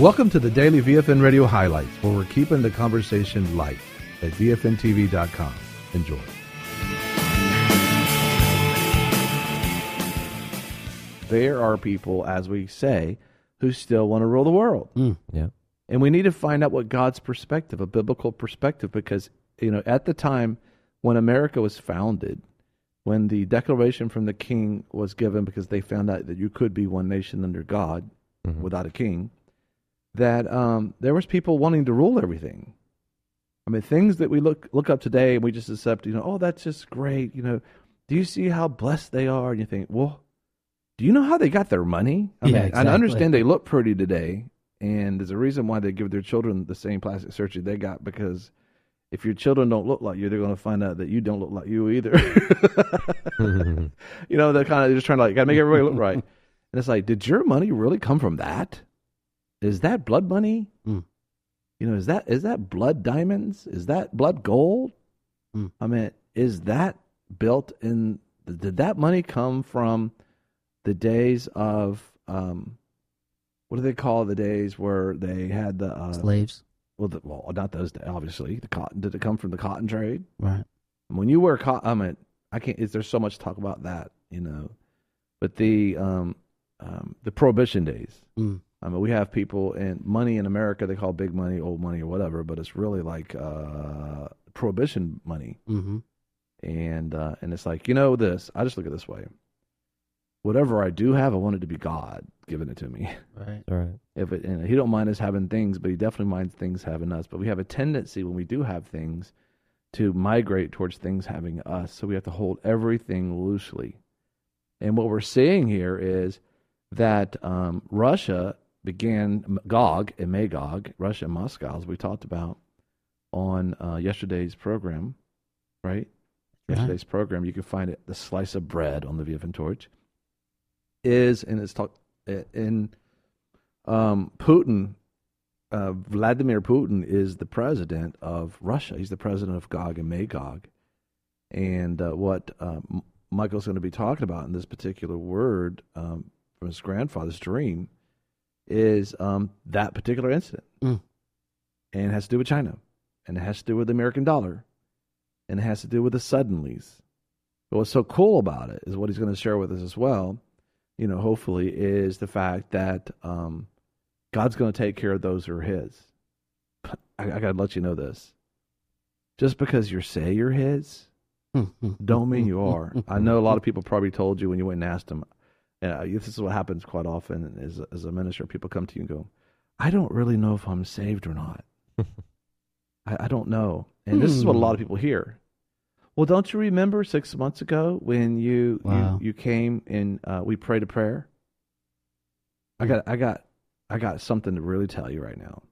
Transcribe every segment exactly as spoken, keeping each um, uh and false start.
Welcome to the Daily V F N Radio Highlights, where we're keeping the conversation light at V F N T V dot com. Enjoy. There are people, as we say, who still want to rule the world. Mm, yeah. And we need to find out what God's perspective, a biblical perspective, because, you know, at the time when America was founded, when the declaration from the king was given, because they found out that you could be one nation under God mm-hmm. without a king, that um, there was people wanting to rule everything. I mean, things that we look look up today and we just accept, you know, oh, that's just great. You know, do you see how blessed they are? And you think, well, do you know how they got their money? I yeah, mean, exactly. I understand they look pretty today, and there's a reason why they give their children the same plastic surgery they got, because if your children don't look like you, they're going to find out that you don't look like you either. You know, they're kind of just trying to like, got to make everybody look right. And it's like, did your money really come from that? Is that blood money? Mm. You know, is that is that blood diamonds? Is that blood gold? Mm. I mean, is that built in? Did that money come from the days of um, what do they call the days where they had the uh, slaves? Well, the, well, not those days, obviously. The cotton, did it come from the cotton trade? Right. When you wear cotton, I mean, I can't. Is there's so much talk about that, you know? But the um, um, the Prohibition days. Mm. I mean, we have people and money in America they call big money, old money, or whatever, but it's really like uh, Prohibition money. Mm-hmm. And uh, and it's like, you know, this. I just look at it this way. Whatever I do have, I want it to be God giving it to me. Right. Right. If it, and he don't mind us having things, but he definitely minds things having us. But we have a tendency when we do have things to migrate towards things having us. So we have to hold everything loosely. And what we're seeing here is that um, Russia began Gog and Magog, Russia and Moscow, as we talked about on uh, yesterday's program, right? Right. Yesterday's program, you can find it, the slice of bread on the V F N Torch, is, and it's talked in um, Putin, uh, Vladimir Putin is the president of Russia. He's the president of Gog and Magog. And uh, what uh, Michael's going to be talking about in this particular word um, from his grandfather's dream is um, that particular incident. Mm. And it has to do with China. And it has to do with the American dollar. And it has to do with the suddenlies. But what's so cool about it is what he's going to share with us as well, you know, hopefully, is the fact that um, God's going to take care of those who are his. I, I got to let you know this. Just because you say you're his, don't mean you are. I know a lot of people probably told you when you went and asked them. Uh, this is what happens quite often as, as a minister. People come to you and go, I don't really know if I'm saved or not. I, I don't know. And this is what a lot of people hear. Well, don't you remember six months ago when you wow. you, you came and uh, we prayed a prayer? I got I got I got something to really tell you right now.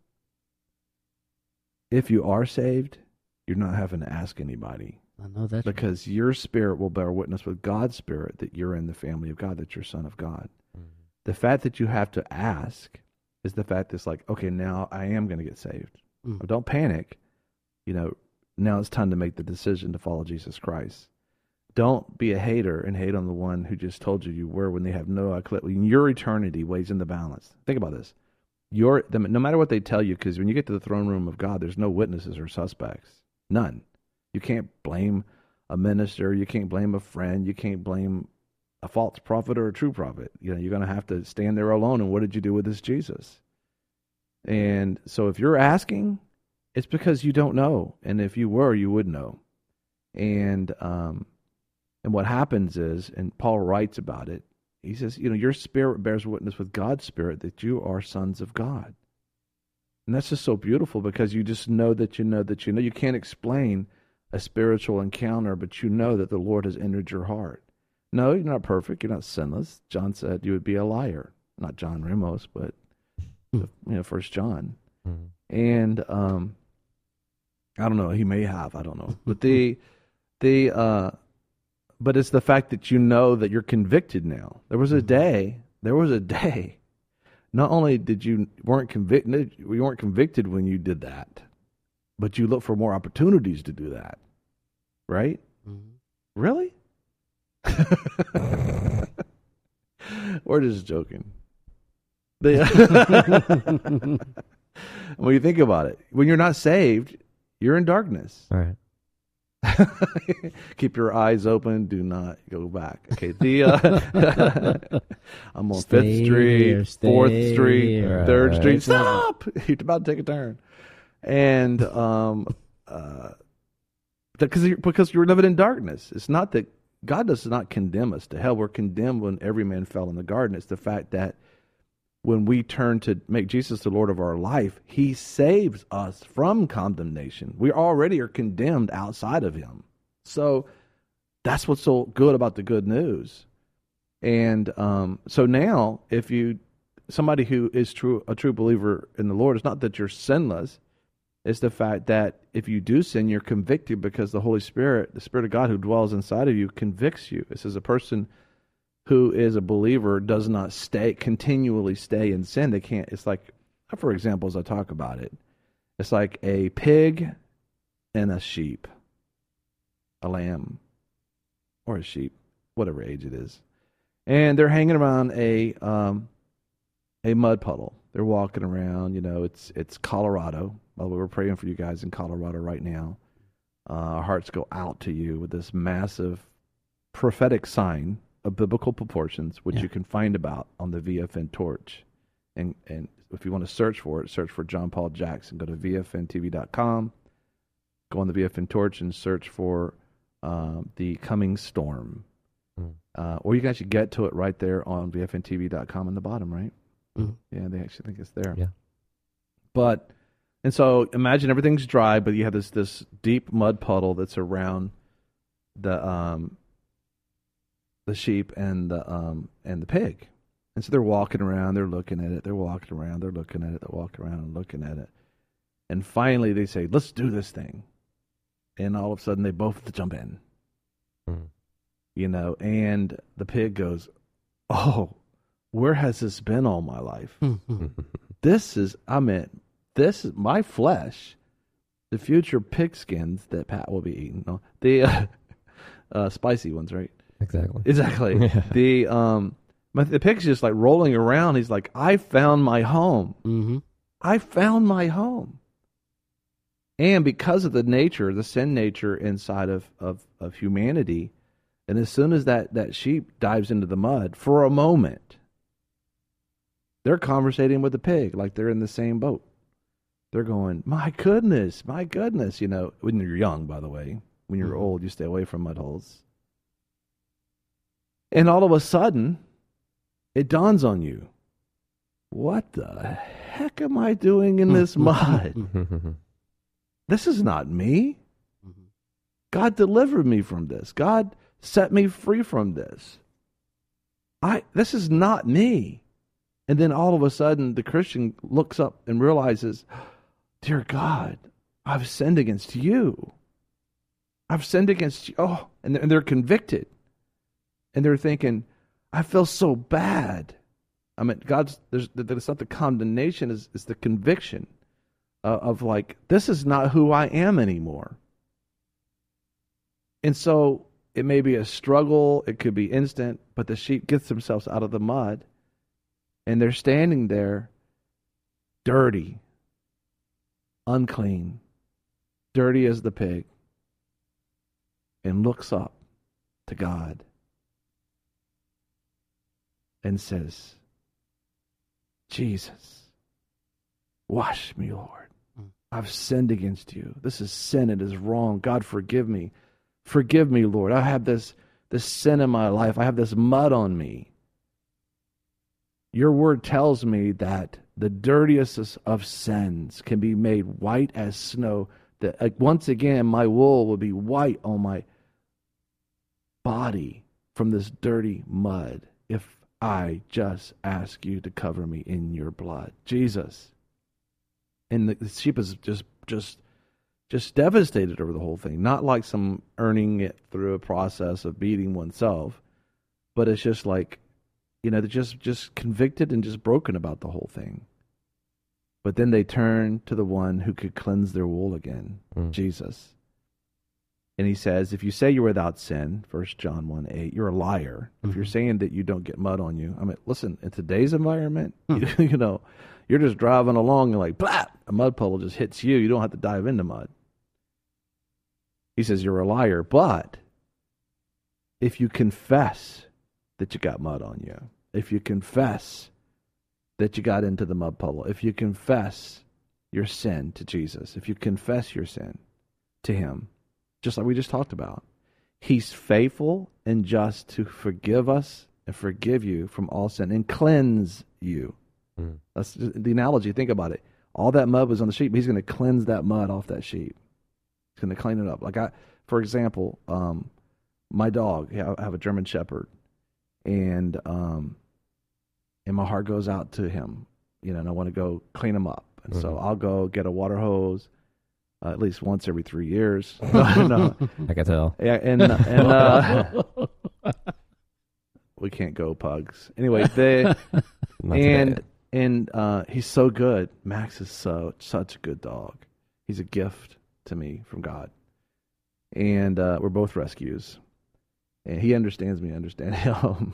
If you are saved, you're not having to ask anybody. I know that because right. Your spirit will bear witness with God's spirit that you're in the family of God, that you're son of God. Mm-hmm. The fact that you have to ask is the fact that's like, okay, now I am going to get saved. Mm-hmm. Don't panic. You know, now it's time to make the decision to follow Jesus Christ. Don't be a hater and hate on the one who just told you you were when they have no clue. Your eternity weighs in the balance. Think about this. Your, no matter what they tell you, because when you get to the throne room of God, there's no witnesses or suspects. None. You can't blame a minister. You can't blame a friend. You can't blame a false prophet or a true prophet. You know, you're going to have to stand there alone. And what did you do with this Jesus? And so if you're asking, it's because you don't know. And if you were, you would know. And um, and what happens is, and Paul writes about it, he says, you know, your spirit bears witness with God's spirit that you are sons of God. And that's just so beautiful because you just know that you know that you know. You can't explain a spiritual encounter, but you know that the Lord has entered your heart. No, you're not perfect. You're not sinless. John said you would be a liar. Not John Ramos, but you know, First John. Mm-hmm. And um, I don't know. He may have. I don't know. But the the uh, but it's the fact that you know that you're convicted now. There was a day. There was a day. Not only did you weren't convicted, you weren't convicted when you did that, but you look for more opportunities to do that, right? Mm-hmm. Really? We're just joking. The, when you think about it, when you're not saved, you're in darkness. All right. Keep your eyes open. Do not go back. Okay. The uh, I'm on Stay Fifth Street, here, stay Fourth Street, here. Third All Street. right. Stop! You're about to take a turn, and um, uh, because you're, because you're living in darkness. It's not that God does not condemn us to hell. We're condemned when every man fell in the garden. It's the fact that when we turn to make Jesus the Lord of our life, he saves us from condemnation. We already are condemned outside of him. So that's what's so good about the good news. And um, so now, if you, somebody who is true, a true believer in the Lord, it's not that you're sinless. It's the fact that if you do sin, you're convicted because the Holy Spirit, the Spirit of God who dwells inside of you, convicts you. It says a person who is a believer does not stay continually stay in sin. They can't. It's like, for example, as I talk about it, it's like a pig and a sheep, a lamb or a sheep, whatever age it is, and they're hanging around a um, a mud puddle. They're walking around. You know, it's it's Colorado. By the way, we're praying for you guys in Colorado right now. Uh, our hearts go out to you with this massive prophetic sign of biblical proportions, which Yeah. you can find about on the V F N Torch. And and if you want to search for it, search for John Paul Jackson. Go to V F N T V dot com, go on the V F N Torch and search for um, the coming storm. Mm. Uh, or you can actually get to it right there on V F N T V dot com in the bottom, right? Mm. Yeah, they actually think it's there. Yeah. But, and so imagine everything's dry, but you have this, this deep mud puddle that's around the um, the sheep and the um and the pig. And so they're walking around, they're looking at it, they're walking around, they're looking at it, they're walking around and looking at it. And finally they say, let's do this thing. And all of a sudden they both jump in. Mm. You know, and the pig goes, oh, where has this been all my life? This is, I mean, this is my flesh, the future pigskins that Pat will be eating. No, the uh, uh, spicy ones, right? Exactly. Exactly. Yeah. The um, but the pig's just like rolling around. He's like, I found my home. Mm-hmm. I found my home. And because of the nature, the sin nature inside of, of, of humanity, and as soon as that, that sheep dives into the mud, for a moment, they're conversating with the pig like they're in the same boat. They're going, my goodness, my goodness. You know, when you're young, by the way. When you're Mhm. old, you stay away from mud holes. And all of a sudden, it dawns on you, what the heck am I doing in this mud? This is not me. God delivered me from this. God set me free from this. I this is not me. And then all of a sudden the Christian looks up and realizes, dear God, I've sinned against you. I've sinned against you. Oh, and they're, and they're convicted. And they're thinking, I feel so bad. I mean, God's, there's, there's not the condemnation, is it's the conviction uh, of like, this is not who I am anymore. And so it may be a struggle, it could be instant, but the sheep gets themselves out of the mud and they're standing there dirty, unclean, dirty as the pig, and looks up to God and says, Jesus, wash me, Lord. I've sinned against you. This is sin. It is wrong. God, forgive me. Forgive me, Lord. I have this, this sin in my life. I have this mud on me. Your word tells me that the dirtiest of sins can be made white as snow. That like, once again, my wool will be white on my body from this dirty mud if I just ask you to cover me in your blood. Jesus. And the, the sheep is just, just, just devastated over the whole thing. Not like some earning it through a process of beating oneself, but it's just like, you know, they're just, just convicted and just broken about the whole thing. But then they turn to the one who could cleanse their wool again, mm. Jesus. And he says, if you say you're without sin, First John one eight, you're a liar. Mm-hmm. If you're saying that you don't get mud on you, I mean, listen, in today's environment, mm-hmm. you, you know, you're just driving along and like, blah, a mud puddle just hits you. You don't have to dive into mud. He says, you're a liar. But if you confess that you got mud on you, if you confess that you got into the mud puddle, if you confess your sin to Jesus, if you confess your sin to him, just like we just talked about, he's faithful and just to forgive us and forgive you from all sin and cleanse you. Mm. That's the analogy. Think about it. All that mud was on the sheep. He's going to cleanse that mud off that sheep. He's going to clean it up. Like I, for example, um, my dog, I have a German Shepherd, and um, and my heart goes out to him, you know, and I want to go clean him up. And mm-hmm. so I'll go get a water hose uh, at least once every three years. no, no. I can tell. Yeah, and and uh, we can't go pugs. Anyway, they and bad. and uh, he's so good. Max is so such a good dog. He's a gift to me from God, and uh, we're both rescues. And he understands me, I understand him.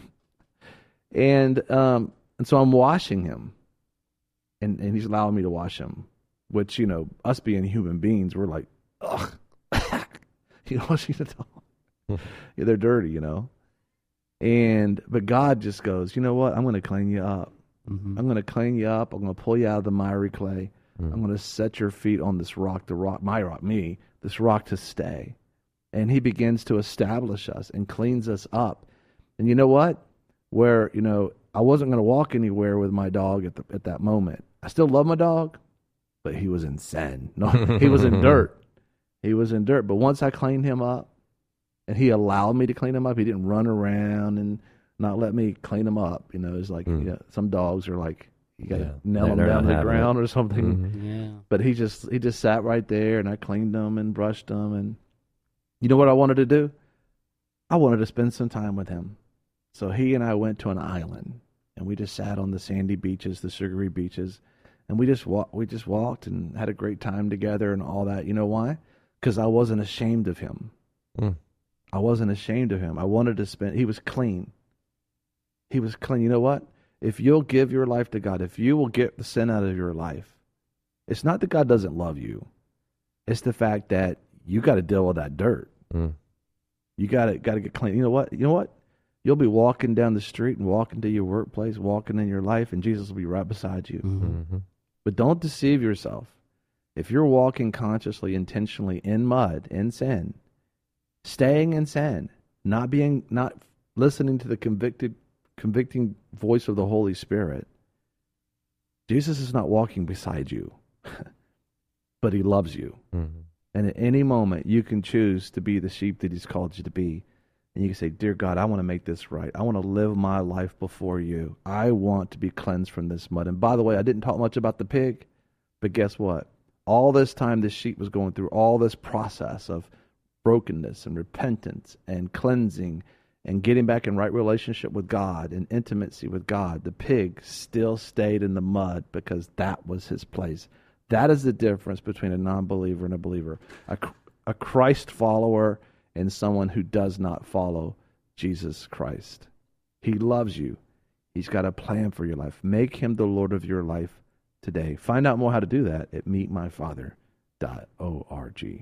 and um, and so I'm washing him, and, and he's allowing me to wash him, which, you know, us being human beings, we're like, ugh, you know, washing the dog. Yeah, they're dirty, you know. And but God just goes, you know what? I'm going to clean you up. Mm-hmm. I'm going to clean you up. I'm going to pull you out of the miry clay. Mm-hmm. I'm going to set your feet on this rock, the rock, my rock, me, this rock to stay. And he begins to establish us and cleans us up. And you know what? Where, you know, I wasn't going to walk anywhere with my dog at the, at that moment. I still love my dog, but he was in sin. No, he was in dirt. He was in dirt. But once I cleaned him up, and he allowed me to clean him up, he didn't run around and not let me clean him up. You know, it's like mm. you know, some dogs are like, you got to yeah. nail them down to the ground it. or something. Mm-hmm. Yeah. But he just he just sat right there, and I cleaned him and brushed him, and you know what I wanted to do? I wanted to spend some time with him. So he and I went to an island, and we just sat on the sandy beaches, the sugary beaches, and we just wa- we just walked and had a great time together and all that. You know why? Because I wasn't ashamed of him. Mm. I wasn't ashamed of him. I wanted to spend, he was clean. He was clean. You know what? If you'll give your life to God, if you will get the sin out of your life, it's not that God doesn't love you. It's the fact that you got to deal with that dirt. Mm. You got to got to get clean. You know what? You know what? You'll be walking down the street and walking to your workplace, walking in your life, and Jesus will be right beside you. Mm-hmm. But don't deceive yourself. If you're walking consciously, intentionally in mud, in sin, staying in sin, not being, not listening to the convicted, convicting voice of the Holy Spirit, Jesus is not walking beside you, but he loves you. Mm-hmm. And at any moment, you can choose to be the sheep that he's called you to be. And you can say, dear God, I want to make this right. I want to live my life before you. I want to be cleansed from this mud. And by the way, I didn't talk much about the pig, but guess what? All this time this sheep was going through all this process of brokenness and repentance and cleansing and getting back in right relationship with God and intimacy with God, the pig still stayed in the mud because that was his place. That is the difference between a non-believer and a believer. A, a Christ follower and someone who does not follow Jesus Christ. He loves you. He's got a plan for your life. Make him the Lord of your life today. Find out more how to do that at meet my father dot org.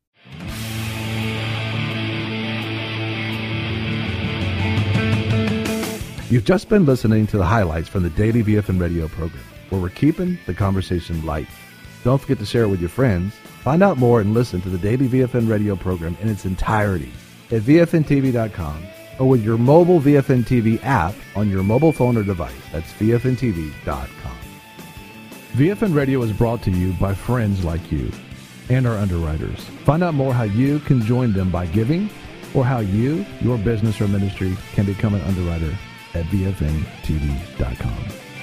You've just been listening to the highlights from the Daily V F N Radio program, where we're keeping the conversation light. Don't forget to share it with your friends. Find out more and listen to the Daily V F N Radio program in its entirety at V F N T V dot com or with your mobile V F N T V app on your mobile phone or device. That's V F N T V dot com. V F N Radio is brought to you by friends like you and our underwriters. Find out more how you can join them by giving or how you, your business or ministry, can become an underwriter at V F N T V dot com.